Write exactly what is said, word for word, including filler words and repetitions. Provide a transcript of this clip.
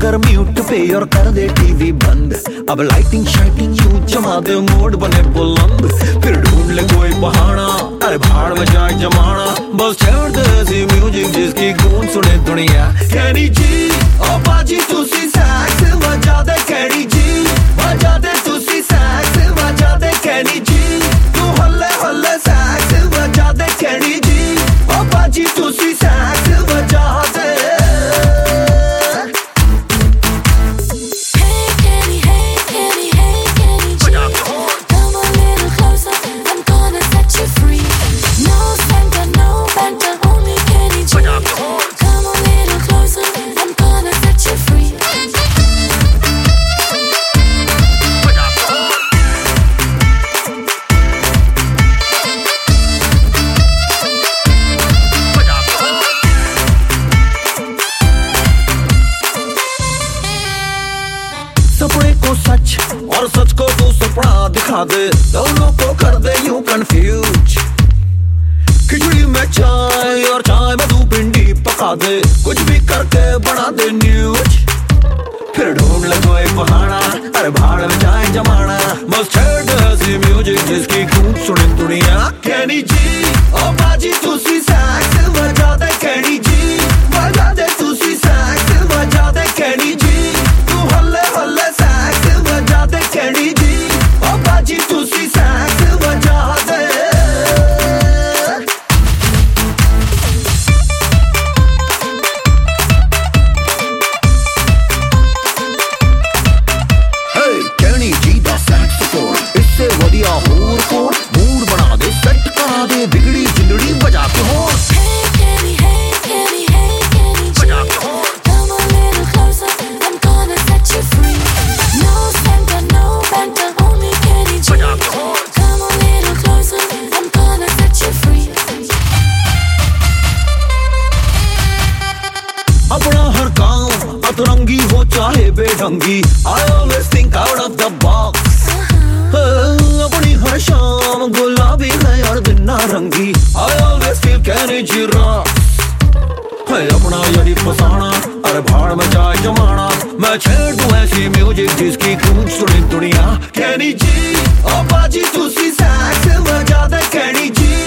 कर म्यूट पे और कर दे टीवी बंद। अब लाइटिंग शाइटिंग यूं जमा दे, मूड बने बुलंद। फिर ढूंढ ले कोई बहाना, अरे भाड़ में जाए जमाना। बस छेड़ दे ऐसी म्यूजिक जिसकी गूंज सुने दुनिया। कैनी जी ओ बाजी तुसी सैक्स बजा दे, कैनी जी बजा दे तुसी सैक्स बजा दे, कैनी जी तू हल्ले हल्ले सैक्स बजा दे, कैनी जी ओ बाजी तुसी सैक्स बजा दे। सपने को सच और सच को तू सपना दिखा दे, दोनों को कर दे यूं कंफ्यूज। खिचड़ी में चाय और चाय में तू भिंडी पका दे, कुछ भी करके बना दे न्यूज। फिर ढूंढ ले कोई बहाना, अरे भाड़ में जाए जमाना। बस छेड़ दे ऐसी म्यूजिक जिसकी गूंज सुने दुनिया। कैनी जी ओ बाजी तुसी सैक्स बजा दे, कैनी जी बजा दे तुसी सैक्स बजा दे, कैनी जी तू हल्ले हल्ले सैक्स बजा दे, कैनी जी ओ बाजी तुसी सैक्स बजा दे। कैनी जी दा सैक्सोफोन, इससे वधिया होर कोण। मूड बना दे, सेट करा दे, बिगड़ी जिंदड़ी बजा के होर। अपना हर काम अतरंगी हो चाहे बेढंगी, I always think out of the box। अपनी हर शाम गुलाबी है और दिन नारंगी, I always feel Kenny ji rocks। अपना यदि फसाना, अरे भाड़ में जाए जमाना। मैं छेड़ दूं ऐसी म्यूजिक जिसकी गूंज सुने दुनिया। कैनी जी ओ बाजी तुसी सैक्स बजा दे, कैनी जी